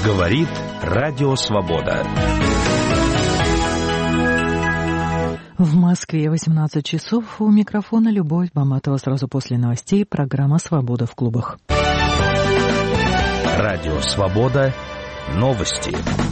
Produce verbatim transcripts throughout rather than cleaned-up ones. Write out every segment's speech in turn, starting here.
Говорит Радио Свобода. В Москве восемнадцать часов. У микрофона Любовь Баматова. Сразу после новостей программа «Свобода в клубах». Радио Свобода. Новости.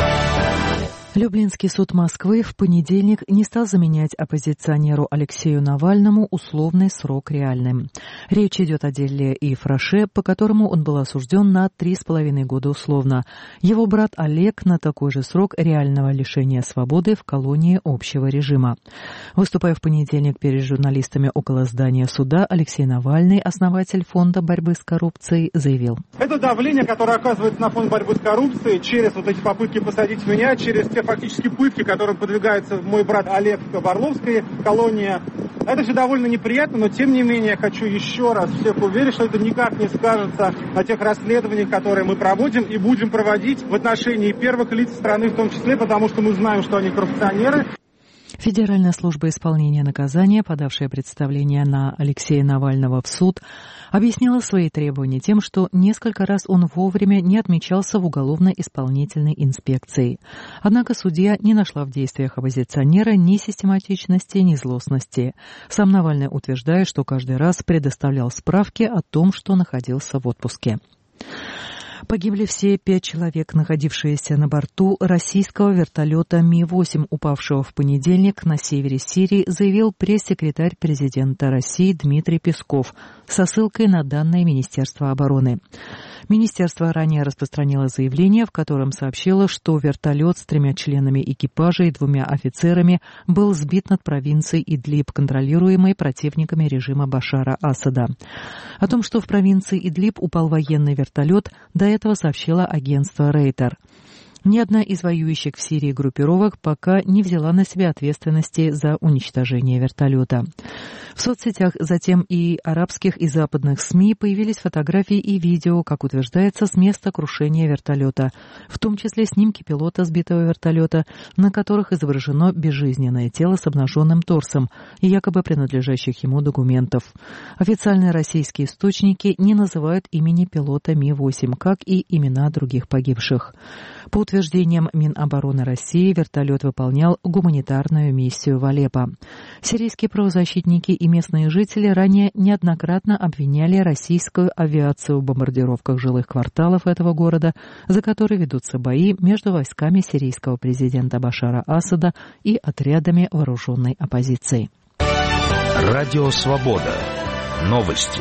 Люблинский суд Москвы в понедельник не стал заменять оппозиционеру Алексею Навальному условный срок реальным. Речь идет о деле Ефраше, по которому он был осужден на три с половиной года условно. Его брат Олег на такой же срок реального лишения свободы в колонии общего режима. Выступая в понедельник перед журналистами около здания суда, Алексей Навальный, основатель Фонда борьбы с коррупцией, заявил: «Это давление, которое оказывается на фонд борьбы с коррупцией через вот эти попытки посадить меня, через те фактически пытки, которым подвигается мой брат Олег в Орловской колонии. Это все довольно неприятно, но тем не менее я хочу еще раз всех уверить, что это никак не скажется на тех расследованиях, которые мы проводим и будем проводить в отношении первых лиц страны в том числе, потому что мы знаем, что они коррупционеры». Федеральная служба исполнения наказания, подавшая представление на Алексея Навального в суд, объяснила свои требования тем, что несколько раз он вовремя не отмечался в уголовно-исполнительной инспекции. Однако судья не нашла в действиях оппозиционера ни систематичности, ни злостности. Сам Навальный утверждает, что каждый раз предоставлял справки о том, что находился в отпуске. Погибли все пять человек, находившиеся на борту российского вертолета Ми восемь, упавшего в понедельник на севере Сирии, заявил пресс-секретарь президента России Дмитрий Песков со ссылкой на данные Министерства обороны. Министерство ранее распространило заявление, в котором сообщило, что вертолет с тремя членами экипажа и двумя офицерами был сбит над провинцией Идлиб, контролируемой противниками режима Башара Асада. О том, что в провинции Идлиб упал военный вертолет, до этого сообщило агентство Рейтер. Ни одна из воюющих в Сирии группировок пока не взяла на себя ответственности за уничтожение вертолета. В соцсетях, затем и арабских, и западных СМИ появились фотографии и видео, как утверждается, с места крушения вертолета, в том числе снимки пилота сбитого вертолета, на которых изображено безжизненное тело с обнаженным торсом и якобы принадлежащих ему документов. Официальные российские источники не называют имени пилота Ми восемь, как и имена других погибших. По утверждениям Минобороны России, вертолет выполнял гуманитарную миссию в Алеппо. Сирийские правозащитники и местные жители ранее неоднократно обвиняли российскую авиацию в бомбардировках жилых кварталов этого города, за которые ведутся бои между войсками сирийского президента Башара Асада и отрядами вооруженной оппозиции. Радио Свобода. Новости.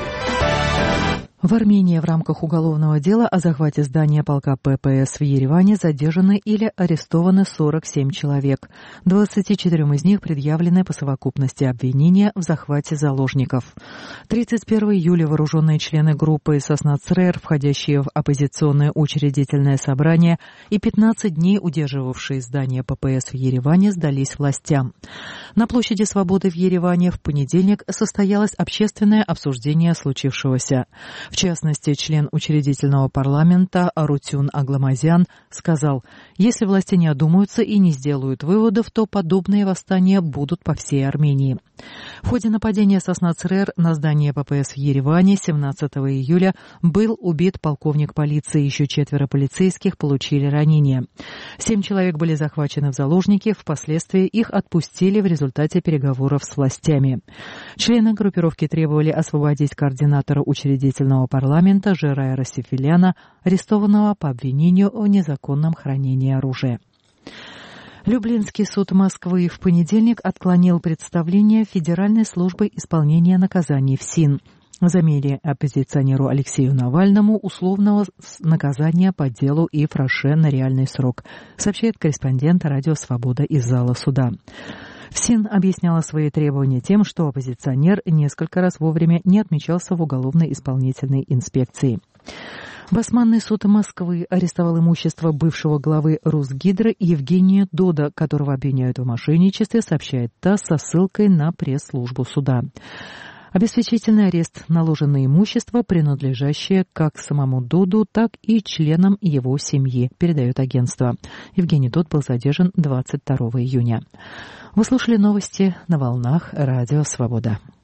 В Армении в рамках уголовного дела о захвате здания полка ППС в Ереване задержаны или арестованы сорок семь человек. двадцати четырем из них предъявлены по совокупности обвинения в захвате заложников. тридцать первого июля вооруженные члены группы Соснацрер, входящие в оппозиционное учредительное собрание, и пятнадцать дней удерживавшие здание ППС в Ереване, сдались властям. На площади Свободы в Ереване в понедельник состоялось общественное обсуждение случившегося. В частности, член учредительного парламента Арутюн Агламазян сказал: «Если власти не одумаются и не сделают выводов, то подобные восстания будут по всей Армении». В ходе нападения Соснацрер на здание ППС в Ереване семнадцатого июля был убит полковник полиции, еще четверо полицейских получили ранения. Семь человек были захвачены в заложники, впоследствии их отпустили в результате переговоров с властями. Члены группировки требовали освободить координатора учредительного парламента Жерая Расифеляна, арестованного по обвинению в незаконном хранении оружия. Люблинский суд Москвы в понедельник отклонил представление Федеральной службы исполнения наказаний ФСИН. Заменили оппозиционеру Алексею Навальному условного наказания по делу Ефраше на реальный срок, сообщает корреспондент «Радио Свобода» из зала суда. ФСИН объясняла свои требования тем, что оппозиционер несколько раз вовремя не отмечался в уголовно-исполнительной инспекции. Басманный суд Москвы арестовал имущество бывшего главы Русгидро Евгения Дода, которого обвиняют в мошенничестве, сообщает ТАСС со ссылкой на пресс-службу суда. Обеспечительный арест наложен на имущество, принадлежащее как самому Доду, так и членам его семьи, передает агентство. Евгений Дод был задержан двадцать второго июня. Вы слушали новости на волнах Радио Свобода.